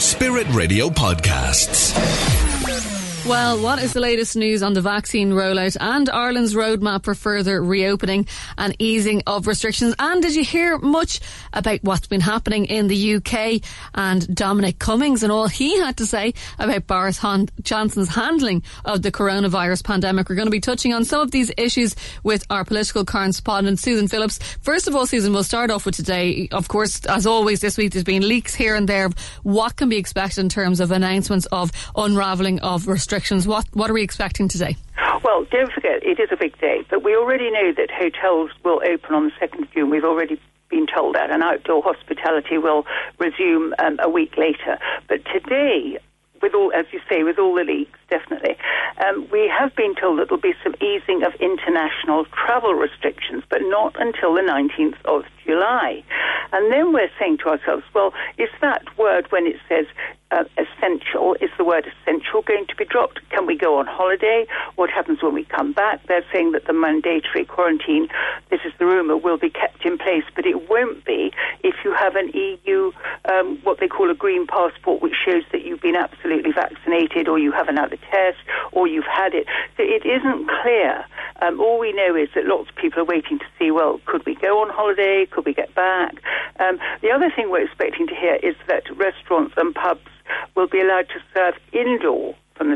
Spirit Radio podcasts. Well, what is the latest news on the vaccine rollout and Ireland's roadmap for further reopening and easing of restrictions? And did you hear much about what's been happening in the UK and Dominic Cummings and all he had to say about Boris Johnson's handling of the coronavirus pandemic? We're going to be touching on some of these issues with our political correspondent, Susan Phillips. First of all, Susan, we'll start off with today. Of course, as always this week, there's been leaks here and there of what can be expected in terms of announcements of unravelling of restrictions. What are we expecting today? Well, don't forget, it is a big day, but we already know that hotels will open on the 2nd of June. We've already been told that, and outdoor hospitality will resume a week later. But today, with all, as you say, with all the leaks, definitely, we have been told that there'll be some easing of international travel restrictions, but not until the 19th of July. And then we're saying to ourselves, well, is that word, when it says essential, is the word essential going to be dropped? Can we go on holiday? What happens when we come back? They're saying that the mandatory quarantine, this is the rumour, will be kept in place, but it won't be if you have an EU, what they call a green passport, which shows that you've been absolutely vaccinated, or you have another test, or you've had it. So it isn't clear. All we know is that lots of people are waiting to see, well, could we go on holiday? Could we get back? The other thing we're expecting to hear is that restaurants and pubs will be allowed to serve indoor from the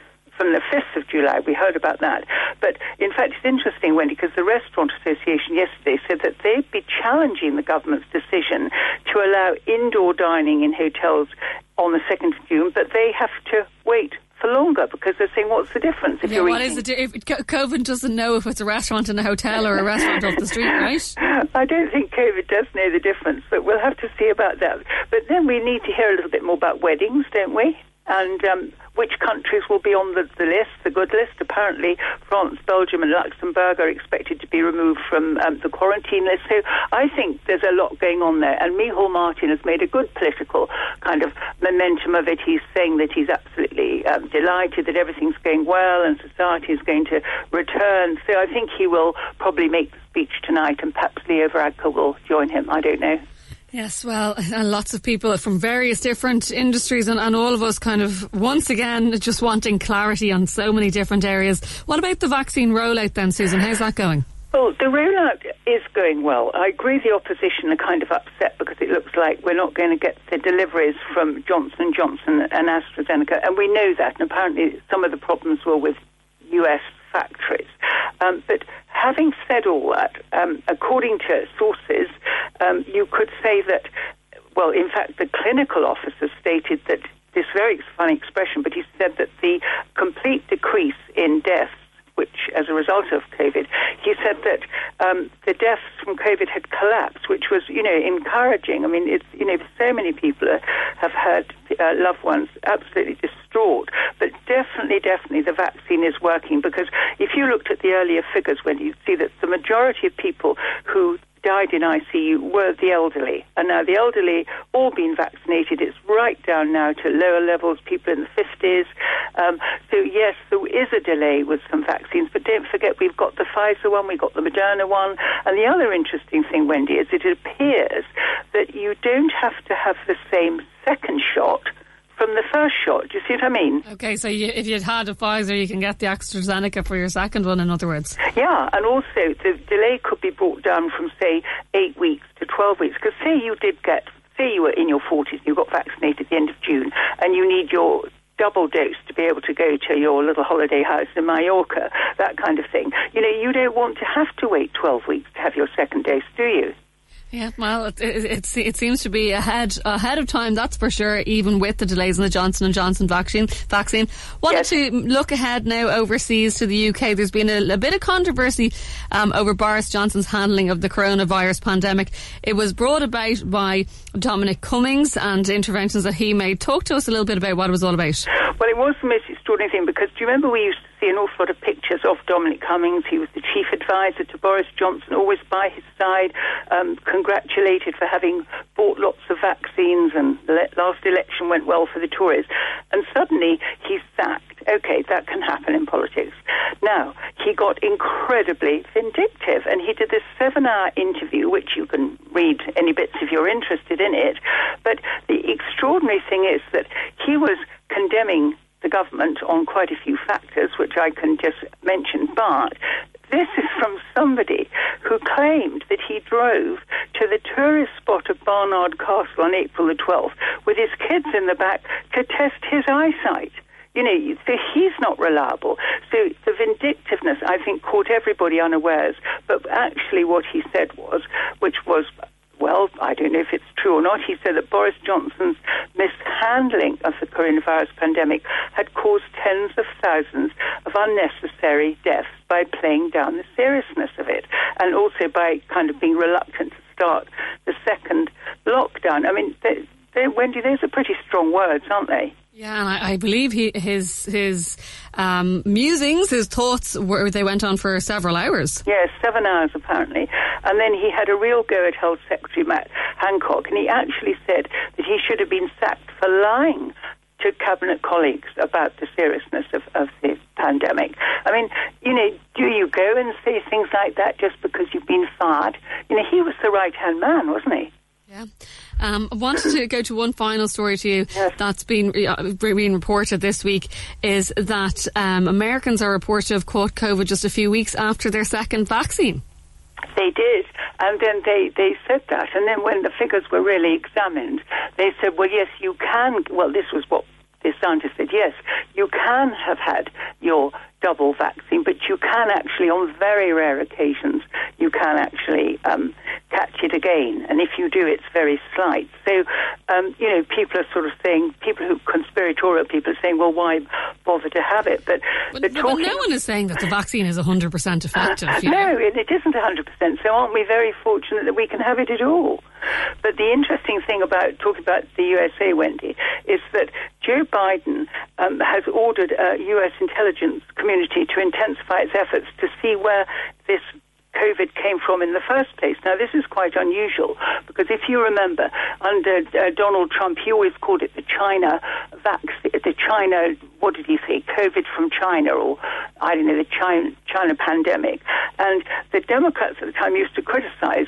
5th of July. We heard about that. But in fact, it's interesting, Wendy, because the Restaurant Association yesterday said that they'd be challenging the government's decision to allow indoor dining in hotels on the 2nd of June, but they have to wait for longer because they're saying, what's the difference if you're what eating? Is if COVID doesn't know if it's a restaurant in a hotel or a restaurant off the street, right? I don't think COVID does know the difference, but we'll have to see about that. But then we need to hear a little bit more about weddings, don't we? And which countries will be on the list, the good list. Apparently, France, Belgium and Luxembourg are expected to be removed from the quarantine list. So I think there's a lot going on there. And Micheál Martin has made a good political kind of momentum of it. He's saying that he's absolutely delighted that everything's going well and society is going to return. So I think he will probably make the speech tonight, and perhaps Leo Varadkar will join him. I don't know. Yes, well, and lots of people from various different industries and all of us kind of, once again, just wanting clarity on so many different areas. What about the vaccine rollout then, Susan? How's that going? Well, the rollout is going well. I agree the opposition are kind of upset because it looks like we're not going to get the deliveries from Johnson & Johnson and AstraZeneca, and we know that, and apparently some of the problems were with US factories. But having said all that, according to sources, you could say that, well, in fact, the clinical officer stated that this very funny expression, but he said that the complete decrease in deaths, which as a result of COVID, he said that the deaths from COVID had collapsed, which was, encouraging. I mean, it's, so many people have had loved ones absolutely distraught. But definitely the vaccine is working, because if you looked at the earlier figures, when you see that the majority of people who died in ICU were the elderly. And now the elderly all been vaccinated. It's right down now to lower levels, people in the 50s. So yes, there is a delay with some vaccines, but don't forget we've got the Pfizer one, we've got the Moderna one. And the other interesting thing, Wendy, is it appears that you don't have to have the same second shot from the first shot. Do you see what I mean? Okay, so if you'd had a Pfizer, you can get the AstraZeneca for your second one, in other words. Yeah, and also the delay could be brought down from, say, 8 weeks to 12 weeks. Because say you were in your 40s and you got vaccinated at the end of June, and you need your double dose to be able to go to your little holiday house in Mallorca, that kind of thing. You don't want to have to wait 12 weeks to have your second dose, do you? Yeah, well, it seems to be ahead of time, that's for sure, even with the delays in the Johnson & Johnson vaccine. Wanted to look ahead now overseas to the UK. There's been a bit of controversy over Boris Johnson's handling of the coronavirus pandemic. It was brought about by Dominic Cummings and interventions that he made. Talk to us a little bit about what it was all about. Well, it was the most extraordinary thing, because do you remember we used to see an awful lot of pictures of Dominic Cummings. He was the chief advisor to Boris Johnson, always by his side, congratulated for having bought lots of vaccines, and the last election went well for the Tories. And suddenly he's sacked. Okay, that can happen in politics. Now, he got incredibly vindictive, and he did this 7-hour interview, which you can read any bits if you're interested in it. But the extraordinary thing is that he was condemning the government on quite a few factors, which I can just mention, but this is from somebody who claimed that he drove to the tourist spot of Barnard Castle on April the 12th with his kids in the back to test his eyesight. You know, so he's not reliable. So the vindictiveness, I think, caught everybody unawares. But actually what he said was, which was, well, I don't know if it's true or not, he said that Boris Johnson's mishandling of the coronavirus pandemic had caused tens of thousands of unnecessary deaths by playing down the seriousness of it, and also by kind of being reluctant to start the second lockdown. I mean, Wendy, those are pretty strong words, aren't they? Yeah, and I believe his musings, his thoughts, they went on for several hours. Yes, 7 hours apparently. And then he had a real go at Health Secretary Matt Hancock, and he actually said that he should have been sacked for lying to cabinet colleagues about the seriousness of the pandemic. I mean, you know, do you go and say things like that just because you've been fired? You know, he was the right-hand man, wasn't he? Yeah. I wanted to go to one final story to you that's been reported this week, is that Americans are reported to have caught COVID just a few weeks after their second vaccine. They did, and then they said that, and then when the figures were really examined, they said, well, yes, you can, well, this was what the scientists said, yes, you can have had your double vaccine, but you can actually, on very rare occasions, you can actually catch it again. And if you do, it's very slight. So, you know, people are sort of saying, conspiratorial people are saying, well, why bother to have it? But no one is saying that the vaccine is 100% effective. No, it isn't 100%. So aren't we very fortunate that we can have it at all? But the interesting thing about talking about the USA, Wendy, is that Joe Biden has ordered a U.S. intelligence community to intensify its efforts to see where this COVID came from in the first place. Now, this is quite unusual because if you remember, under Donald Trump, he always called it the China vaccine, the China, what did he say, COVID from China, or I don't know, the China pandemic. And the Democrats at the time used to criticize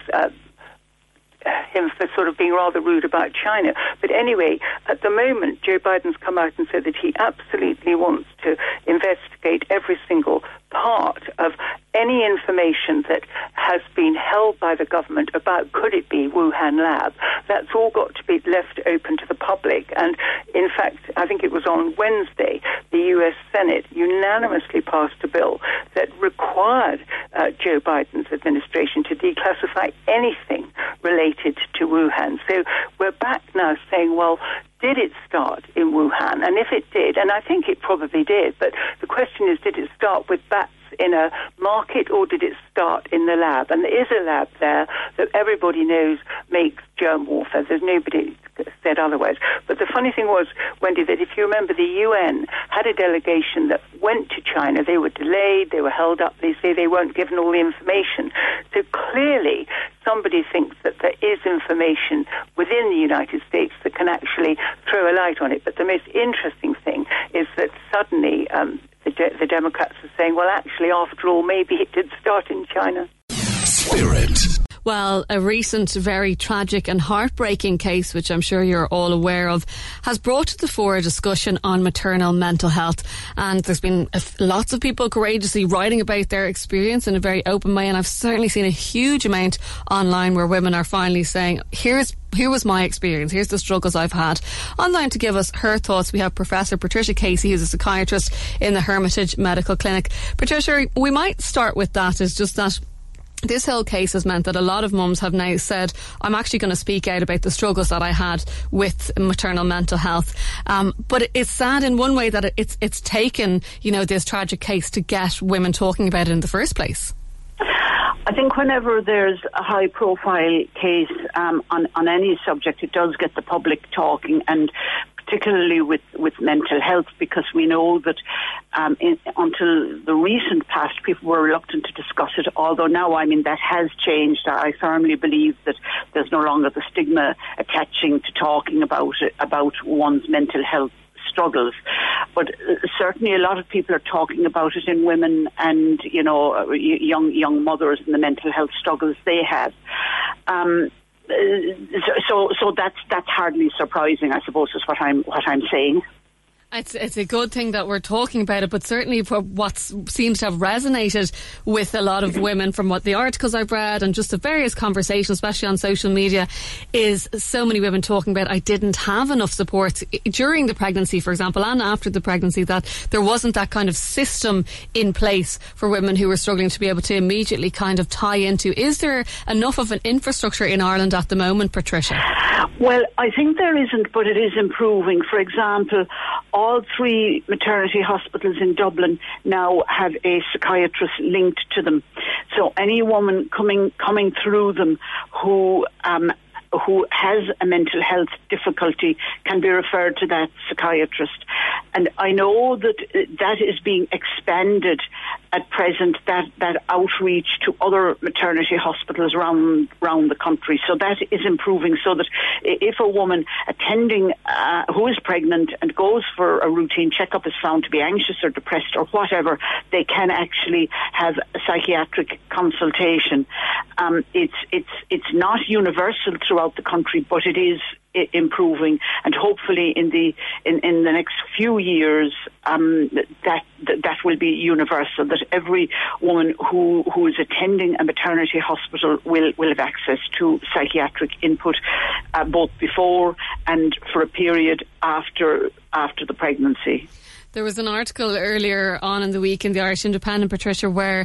him for sort of being rather rude about China. But anyway, at the moment, Joe Biden's come out and said that he absolutely wants to investigate every single part of any information that has been held by the government about could it be Wuhan lab. That's all got to be left open to the public. And in fact, I think it was on Wednesday, the U.S. Senate unanimously passed a bill that required Joe Biden's administration to declassify anything related to Wuhan. So we're back now saying, well, did it start in Wuhan? And if it did, and I think it probably did, but the question is, did it start with bats in a market or did it start in the lab? And there is a lab there that everybody knows makes germ warfare. There's nobody said otherwise. But the funny thing was, Wendy, that if you remember, the UN had a delegation that went to China. They were delayed, they were held up, they say they weren't given all the information. So clearly somebody thinks that there is information within the United States that can actually throw a light on it. But the most interesting thing is that suddenly the Democrats are saying, well, actually, after all, maybe it did start in China. Spirit. Well, a recent very tragic and heartbreaking case, which I'm sure you're all aware of, has brought to the fore a discussion on maternal mental health. And there's been lots of people courageously writing about their experience in a very open way. And I've certainly seen a huge amount online where women are finally saying, here was my experience. Here's the struggles I've had. Online to give us her thoughts, we have Professor Patricia Casey, who's a psychiatrist in the Hermitage Medical Clinic. Patricia, we might start with that, is just that this whole case has meant that a lot of mums have now said, I'm actually going to speak out about the struggles that I had with maternal mental health. But it's sad in one way that it's taken, this tragic case to get women talking about it in the first place. I think whenever there's a high-profile case on any subject, it does get the public talking, and particularly with mental health, because we know that until the recent past, people were reluctant to discuss it, although now, that has changed. I firmly believe that there's no longer the stigma attaching to talking about one's mental health struggles, but certainly a lot of people are talking about it in women and young mothers and the mental health struggles they have. So that's hardly surprising, I suppose, is what I'm saying. It's a good thing that we're talking about it, but certainly for what seems to have resonated with a lot of women from what the articles I've read and just the various conversations, especially on social media, is so many women talking about, I didn't have enough support during the pregnancy, for example, and after the pregnancy, that there wasn't that kind of system in place for women who were struggling to be able to immediately kind of tie into. Is there enough of an infrastructure in Ireland at the moment, Patricia? Well, I think there isn't, but it is improving. For example, all 3 maternity hospitals in Dublin now have a psychiatrist linked to them. So any woman coming through them who has a mental health difficulty can be referred to that psychiatrist. And I know that is being expanded at present, that outreach to other maternity hospitals around the country. So that is improving, so that if a woman attending who is pregnant and goes for a routine checkup is found to be anxious or depressed or whatever, they can actually have a psychiatric consultation. It's not universal throughout the country, but it is improving, and hopefully in the next few years that will be universal, that every woman who is attending a maternity hospital will have access to psychiatric input both before and for a period after the pregnancy. There was an article earlier on in the week in the Irish Independent, Patricia, where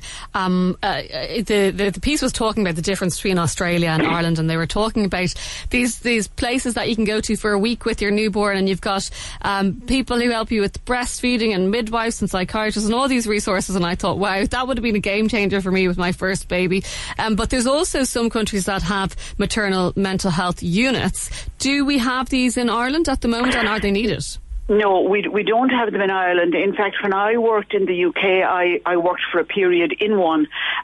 the piece was talking about the difference between Australia and Ireland, and they were talking about these places that you can go to for a week with your newborn, and you've got people who help you with breastfeeding and midwives and psychiatrists and all these resources. And I thought, wow, that would have been a game changer for me with my first baby. But there's also some countries that have maternal mental health units. Do we have these in Ireland at the moment, and are they needed? No, we don't have them in Ireland. In fact, when I worked in the UK, I worked for a period in one.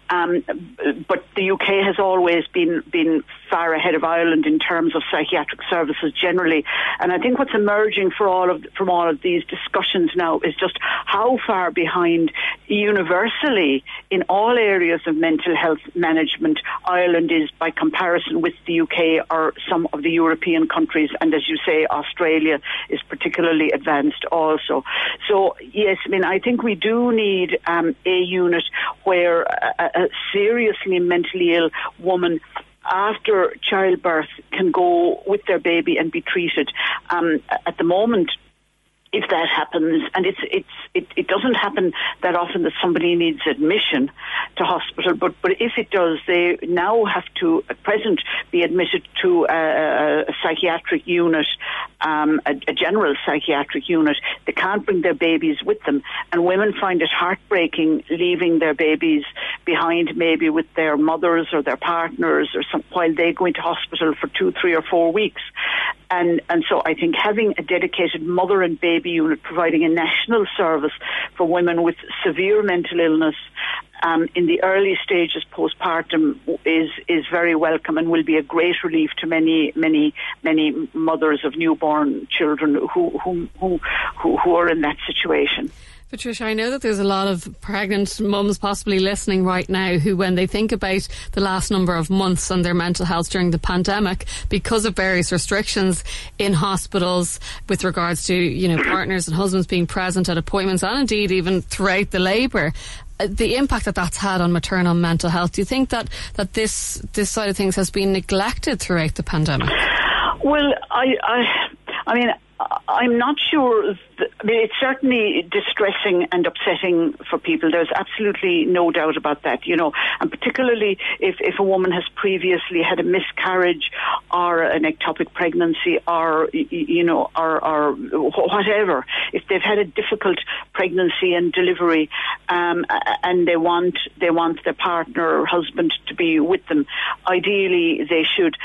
But the UK has always been far ahead of Ireland in terms of psychiatric services generally. And I think what's emerging from all of these discussions now is just how far behind universally in all areas of mental health management Ireland is by comparison with the UK or some of the European countries. And as you say, Australia is particularly advanced also. So yes, I think we do need a unit where a seriously mentally ill woman after childbirth can go with their baby and be treated. At the moment, if that happens, and it doesn't happen that often that somebody needs admission to hospital, but if it does, they now have to at present be admitted to a psychiatric unit, a general psychiatric unit. They can't bring their babies with them, and women find it heartbreaking leaving their babies behind, maybe with their mothers or their partners or while they go into hospital for 2, 3 or 4 weeks. And so I think having a dedicated mother and baby unit providing a national service for women with severe mental illness in the early stages postpartum is very welcome and will be a great relief to many mothers of newborn children who are in that situation. Patricia, I know that there's a lot of pregnant mums possibly listening right now who, when they think about the last number of months and their mental health during the pandemic, because of various restrictions in hospitals with regards to, partners and husbands being present at appointments and indeed even throughout the labour, the impact that's had on maternal mental health. Do you think that this side of things has been neglected throughout the pandemic? Well, I'm not sure. It's certainly distressing and upsetting for people. There's absolutely no doubt about that, and particularly if a woman has previously had a miscarriage or an ectopic pregnancy or, or whatever. if they've had a difficult pregnancy and delivery, and they want their partner or husband to be with them, ideally they should.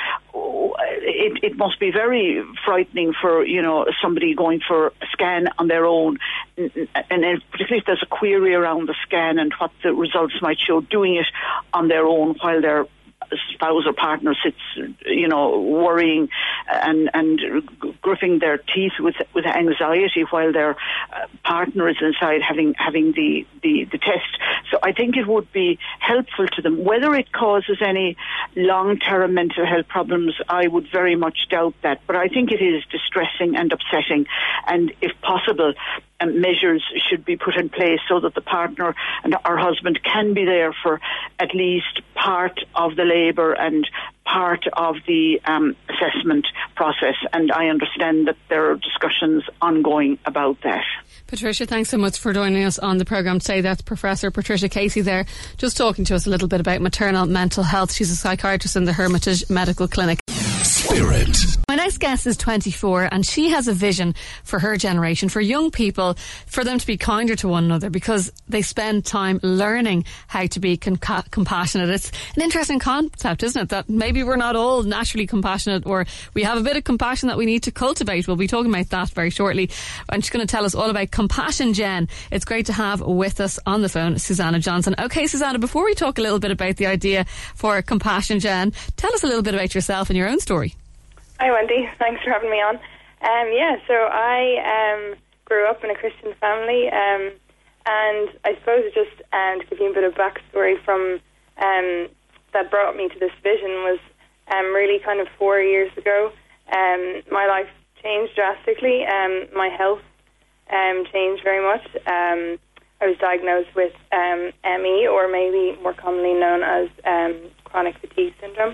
It must be very frightening for somebody going for a scan on their own, and particularly if there's a query around the scan and what the results might show, doing it on their own while their spouse or partner sits, worrying and gripping their teeth with anxiety while their partner is inside having the test. So I think it would be helpful to them. Whether it causes any long-term mental health problems, I would very much doubt that. But I think it is distressing and upsetting, and if possible, measures should be put in place so that the partner and our husband can be there for at least part of the labour and part of the assessment process. And I understand that there are discussions ongoing about that. Patricia, thanks so much for joining us on the programme today. That's Professor Patricia Casey there, just talking to us a little bit about maternal mental health. She's a psychiatrist in the Hermitage Medical Clinic. Spirit. My next guest is 24 and she has a vision for her generation, for young people, for them to be kinder to one another because they spend time learning how to be compassionate. It's an interesting concept, isn't it? That maybe we're not all naturally compassionate, or we have a bit of compassion that we need to cultivate. We'll be talking about that very shortly. And she's going to tell us all about Compassion Gen. It's great to have with us on the phone Susanna Johnson. Okay, Susanna, before we talk a little bit about the idea for Compassion Gen, tell us a little bit about yourself and your own story. Hi Wendy, thanks for having me on. So I grew up in a Christian family, and I suppose just to give you a bit of backstory from that brought me to this vision was really kind of 4 years ago. My life changed drastically. My health changed very much. I was diagnosed with ME, or maybe more commonly known as chronic fatigue syndrome.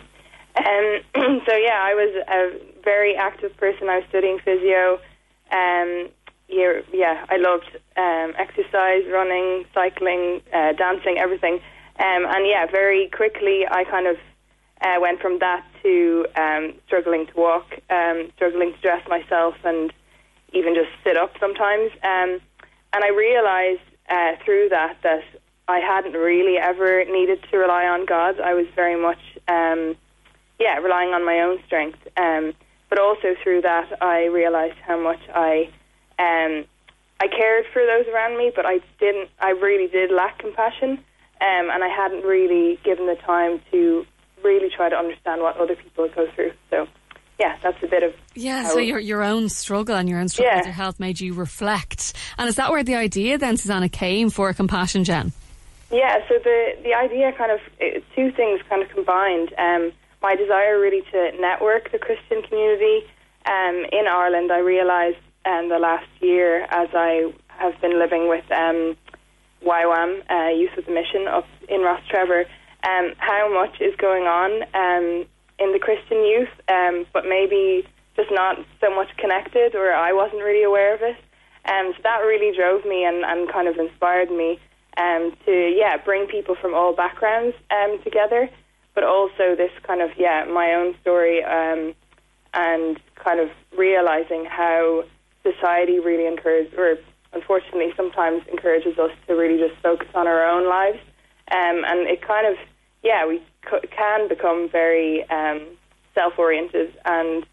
I was a very active person. I was studying physio. I loved exercise, running, cycling, dancing, everything. Very quickly I kind of went from that to struggling to walk, struggling to dress myself, and even just sit up sometimes. And I realised through that I hadn't really ever needed to rely on God. I was very much relying on my own strength. But also through that, I realised how much I cared for those around me, but I really did lack compassion, and I hadn't really given the time to really try to understand what other people go through. So, that's a bit of... So your own struggle and your own struggle with your health made you reflect. And is that where the idea then, Susanna, came for Compassion Gen? Yeah, so the idea two things kind of combined. My desire really to network the Christian community in Ireland. I realised the last year, as I have been living with YWAM, Youth with a Mission, up in Rostrevor, how much is going on in the Christian youth, but maybe just not so much connected, or I wasn't really aware of it. So that really drove me and kind of inspired me to bring people from all backgrounds together. But also this kind of, my own story, and kind of realising how society really unfortunately sometimes encourages us to really just focus on our own lives. And it kind of, we can become very self-oriented and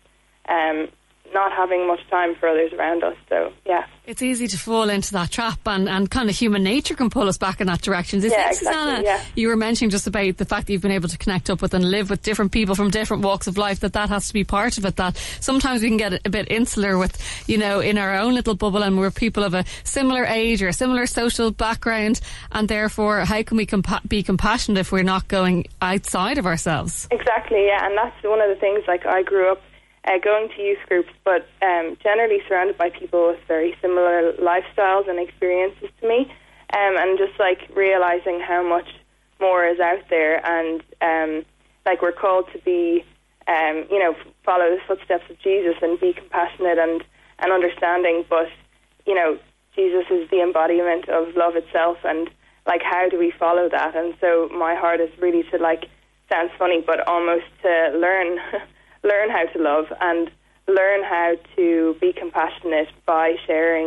not having much time for others around us. So, it's easy to fall into that trap, and kind of human nature can pull us back in that direction. Susanna, you were mentioning just about the fact that you've been able to connect up with and live with different people from different walks of life, that has to be part of it, that sometimes we can get a bit insular with, in our own little bubble, and we're people of a similar age or a similar social background, and therefore how can we be compassionate if we're not going outside of ourselves? Exactly, and that's one of the things, I grew up going to youth groups, but generally surrounded by people with very similar lifestyles and experiences to me, and just realising how much more is out there, and we're called to be, follow the footsteps of Jesus and be compassionate and understanding, but Jesus is the embodiment of love itself, and how do we follow that? And so my heart is really to sounds funny, but almost to learn how to love and learn how to be compassionate by sharing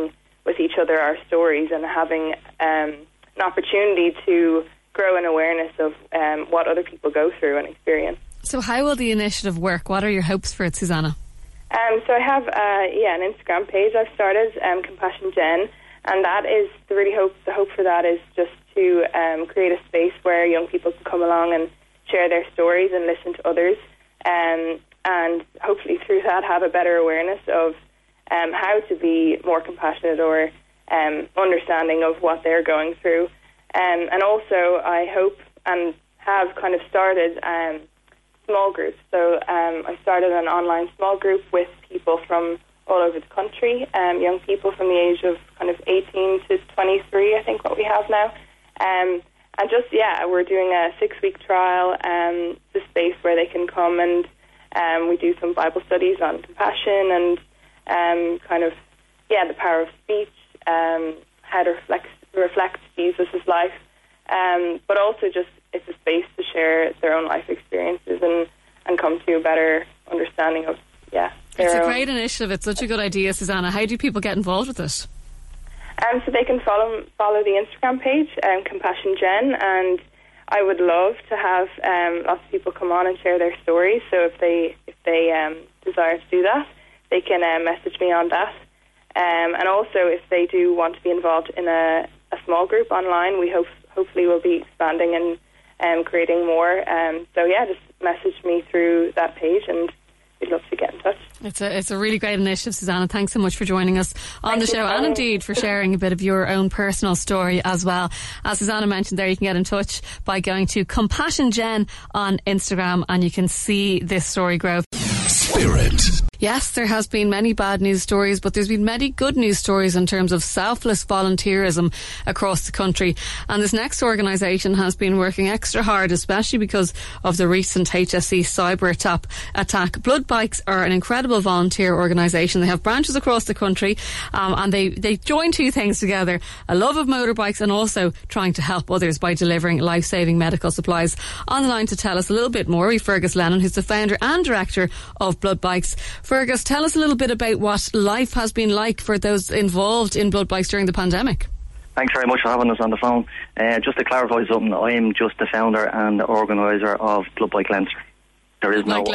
with each other our stories and having an opportunity to grow an awareness of what other people go through and experience. So how will the initiative work? What are your hopes for it, Susanna? So I have an Instagram page I've started, Compassion Gen, and that is the hope for that is just to create a space where young people can come along and share their stories and listen to others, and hopefully through that have a better awareness of how to be more compassionate or understanding of what they're going through. And also I hope and have kind of started small groups. So I started an online small group with people from all over the country, young people from the age of kind of 18 to 23, I think what we have now. And just, we're doing a 6-week trial, the space where they can come and we do some Bible studies on compassion and the power of speech, how to reflect Jesus' life, but also just it's a space to share their own life experiences and come to a better understanding of It's a great initiative. It's such a good idea, Susanna. How do people get involved with it? So they can follow the Instagram page, Compassion Gen, and I would love to have lots of people come on and share their stories. So if they desire to do that, they can message me on that. And also, if they do want to be involved in a small group online, we hopefully will be expanding and creating more. Just message me through that page, and we'd love to get in touch. It's a really great initiative, Susanna. Thanks so much for joining us on the show, and indeed for sharing a bit of your own personal story as well. As Susanna mentioned there, you can get in touch by going to Compassion Gen on Instagram, and you can see this story grow. Spirit. Yes, there has been many bad news stories, but there's been many good news stories in terms of selfless volunteerism across the country. And this next organisation has been working extra hard, especially because of the recent HSE cyber attack. Blood Bikes are an incredible volunteer organisation. They have branches across the country, and they join two things together: a love of motorbikes and also trying to help others by delivering life-saving medical supplies. On the line to tell us a little bit more, we've Fergus Lennon, who's the founder and director of Blood Bikes. Fergus, tell us a little bit about what life has been like for those involved in Blood Bikes during the pandemic. Thanks very much for having us on the phone. Just to clarify something, I am just the founder and the organiser of Blood Bike Leinster. There is no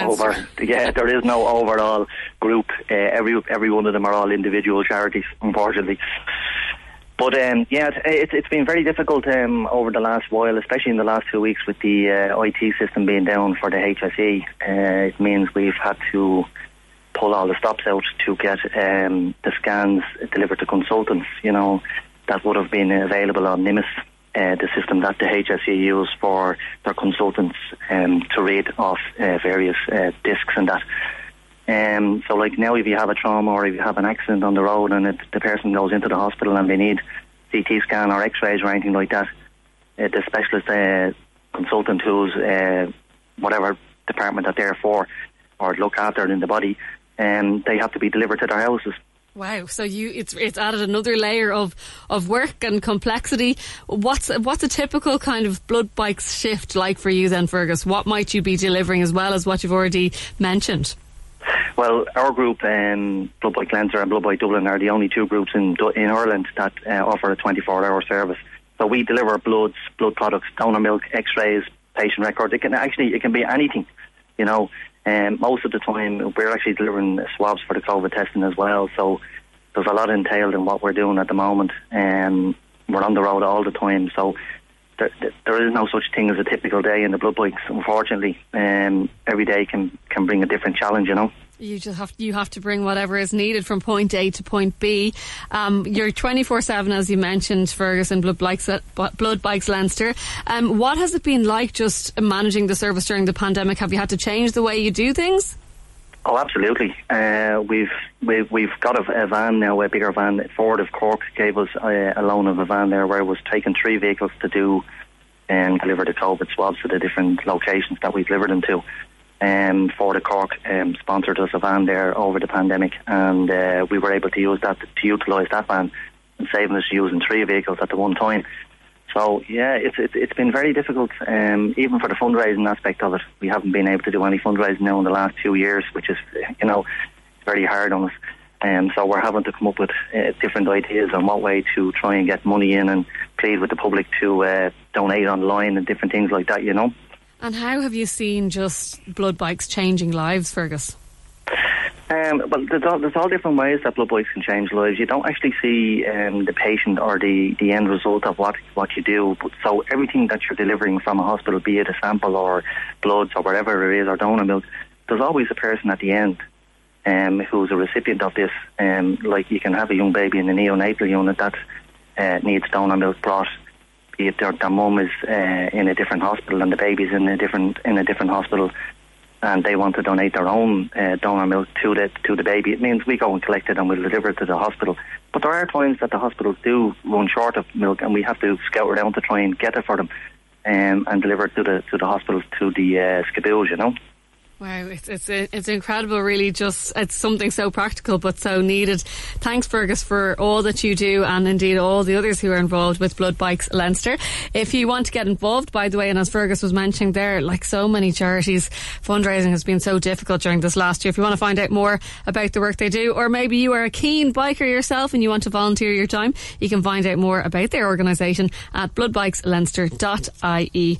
overall group. Every one of them are all individual charities, unfortunately. But it's been very difficult over the last while, especially in the last 2 weeks with the IT system being down for the HSE. It means we've had to pull all the stops out to get the scans delivered to consultants, that would have been available on NIMIS, the system that the HSE use for their consultants to read off various discs and that. So like now, if you have a trauma or if you have an accident on the road and the person goes into the hospital and they need CT scan or x-rays or anything like that, the specialist consultant who's whatever department that they're for or look after in the body, they have to be delivered to their houses. Wow, so it's added another layer of work and complexity. What's a typical kind of Blood Bikes shift like for you then, Fergus? What might you be delivering as well as what you've already mentioned? Well, our group, Blood Bike Leinster and Blood Bike Dublin, are the only two groups in Ireland that offer a 24-hour service. So we deliver bloods, blood products, donor milk, x-rays, patient records. It can be anything, Most of the time, we're actually delivering swabs for the COVID testing as well. So there's a lot entailed in what we're doing at the moment. We're on the road all the time. So there is no such thing as a typical day in the Blood Bikes, unfortunately. Every day can bring a different challenge, You have to bring whatever is needed from point A to point B. You're 24/7, as you mentioned, Fergus, and Blood Bikes Leinster. What has it been like just managing the service during the pandemic? Have you had to change the way you do things? Oh, absolutely. We've got a van now, a bigger van. Ford of Cork gave us a loan of a van there where it was taking 3 vehicles to do and deliver the COVID swabs to the different locations that we delivered them to. Ford of Cork sponsored us a van there over the pandemic, and we were able to use that to utilise that van and saving us using 3 vehicles at the one time. So it's been very difficult, even for the fundraising aspect of it. We haven't been able to do any fundraising now in the last 2 years, which is very hard on us. So we're having to come up with different ideas on what way to try and get money in and plead with the public to donate online and different things like that, you know. And how have you seen just blood bikes changing lives, Fergus? Well, there's all different ways that blood bikes can change lives. You don't actually see the patient or the end result of what you do. So everything that you're delivering from a hospital, be it a sample or bloods or whatever it is, or donor milk, there's always a person at the end who's a recipient of this. Like you can have a young baby in the neonatal unit that needs donor milk brought. Be it their mum is in a different hospital and the baby's in a different hospital, and they want to donate their own donor milk to the baby. It means we go and collect it and we'll deliver it to the hospital. But there are times that the hospitals do run short of milk, and we have to scout around to try and get it for them and deliver it to the hospitals, to the schools, you know. Wow, it's incredible, really. Just it's something so practical but so needed. Thanks, Fergus, for all that you do, and indeed all the others who are involved with Blood Bikes Leinster. If you want to get involved, by the way, and as Fergus was mentioning there, like so many charities, fundraising has been so difficult during this last year. If you want to find out more about the work they do, or maybe you are a keen biker yourself and you want to volunteer your time, you can find out more about their organisation at bloodbikesleinster.ie.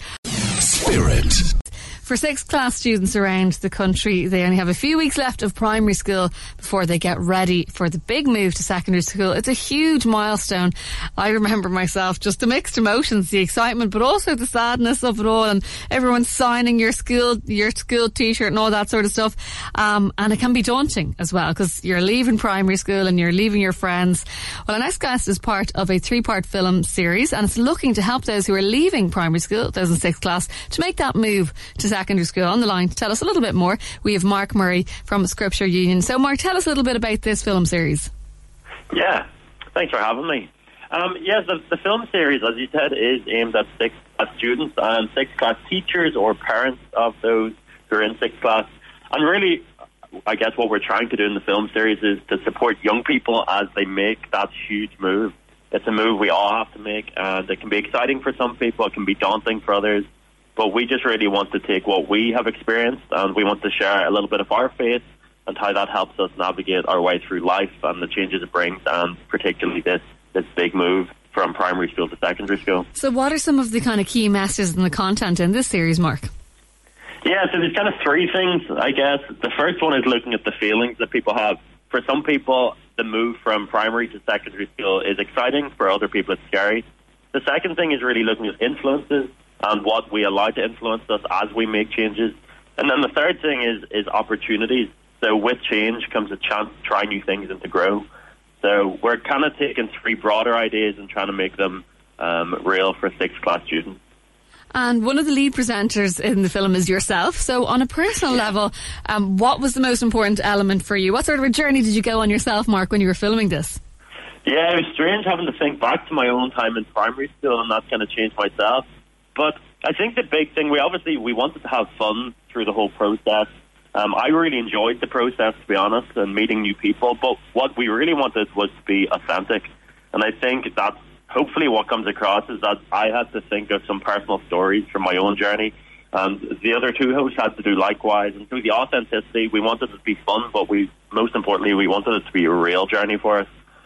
Spirit. For 6th class students around the country, they only have a few weeks left of primary school before they get ready for the big move to secondary school. It's a huge milestone. I remember myself, just the mixed emotions, the excitement, but also the sadness of it all, and everyone signing your school t-shirt and all that sort of stuff. And it can be daunting as well, because you're leaving primary school and you're leaving your friends. Well, our next guest is part of a 3-part film series, and it's looking to help those who are leaving primary school, those in 6th class, to make that move to secondary school. On the line to tell us a little bit more, we have Mark Murray from Scripture Union. So Mark, tell us a little bit about this film series. Yeah, thanks for having me. Yes, the film series, as you said, is aimed at 6th class students and 6th class teachers or parents of those who are in 6th class. And really, I guess what we're trying to do in the film series is to support young people as they make that huge move. It's a move we all have to make, and it can be exciting for some people, it can be daunting for others. But we just really want to take what we have experienced, and we want to share a little bit of our faith and how that helps us navigate our way through life and the changes it brings, and particularly this big move from primary school to secondary school. So what are some of the kind of key messages and the content in this series, Mark? Yeah, so there's kind of 3 things, I guess. The first one is looking at the feelings that people have. For some people, the move from primary to secondary school is exciting. For other people, it's scary. The second thing is really looking at influences and what we allow to influence us as we make changes. And then the third thing is opportunities. So with change comes a chance to try new things and to grow. So we're kind of taking 3 broader ideas and trying to make them real for 6th class students. And one of the lead presenters in the film is yourself. So on a personal level, what was the most important element for you? What sort of a journey did you go on yourself, Mark, when you were filming this? Yeah, it was strange having to think back to my own time in primary school, and that kind of changed myself. But I think the big thing, we wanted to have fun through the whole process. I really enjoyed the process, to be honest, and meeting new people. But what we really wanted was to be authentic. And I think that's hopefully what comes across is that I had to think of some personal stories from my own journey. And the other 2 hosts had to do likewise. And through the authenticity, we wanted it to be fun, but most importantly, we wanted it to be a real journey for us.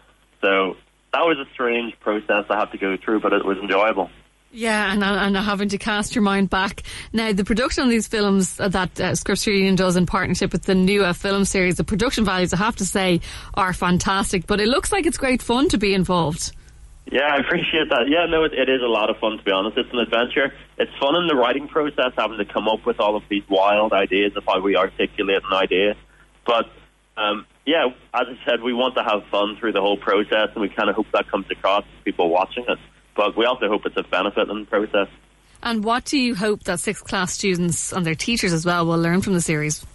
So that was a strange process I had to go through, but it was enjoyable. Yeah, and having to cast your mind back. Now, the production of these films that Scripture Union does in partnership with the new film series, the production values, I have to say, are fantastic. But it looks like it's great fun to be involved. Yeah, I appreciate that. Yeah, no, it is a lot of fun, to be honest. It's an adventure. It's fun in the writing process, having to come up with all of these wild ideas of how we articulate an idea. But, yeah, as I said, we want to have fun through the whole process, and we kind of hope that comes across to people watching it. But we also hope it's a benefit in the process. And what do you hope that 6th class students and their teachers as well will learn from the series?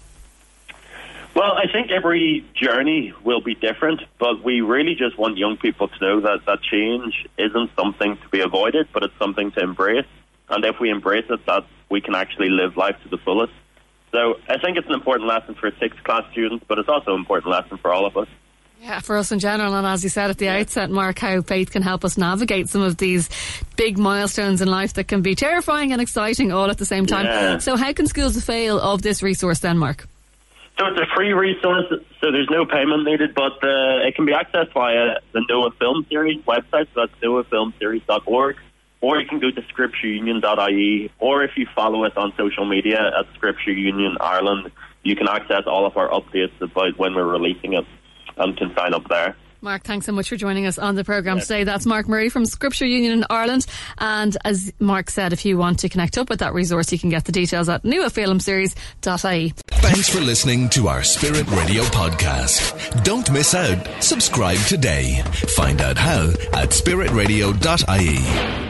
Well, I think every journey will be different, but we really just want young people to know that change isn't something to be avoided, but it's something to embrace. And if we embrace it, that we can actually live life to the fullest. So I think it's an important lesson for 6th class students, but it's also an important lesson for all of us. Yeah, for us in general, and as you said at the outset, Mark, how faith can help us navigate some of these big milestones in life that can be terrifying and exciting all at the same time. Yeah. So how can schools avail of this resource then, Mark? So it's a free resource, so there's no payment needed, but it can be accessed via the Noah Film Series website, so that's noahfilmseries.org, or you can go to scriptureunion.ie, or if you follow us on social media at Scripture Union Ireland, you can access all of our updates about when we're releasing it and can sign up there. Mark, thanks so much for joining us on the programme today. That's Mark Murray from Scripture Union in Ireland. And as Mark said, if you want to connect up with that resource, you can get the details at newafilmseries.ie. Thanks for listening to our Spirit Radio podcast. Don't miss out. Subscribe today. Find out how at spiritradio.ie.